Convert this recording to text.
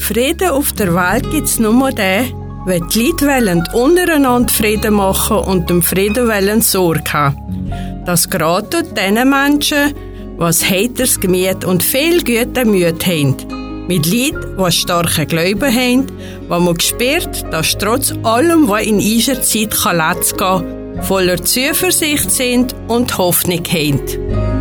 Frieden auf der Welt gibt's nur den, wenn die Leute wollen untereinander Frieden machen und dem Frieden wollen Sorge haben. Das gerade tut den Menschen, was heiteres Gemüt und viel gute Mühe haben. Mit Leuten, die starke Glauben haben, wo man spürt, dass trotz allem, was in dieser Zeit letzt gehen kann, voller Zuversicht sind und Hoffnung haben.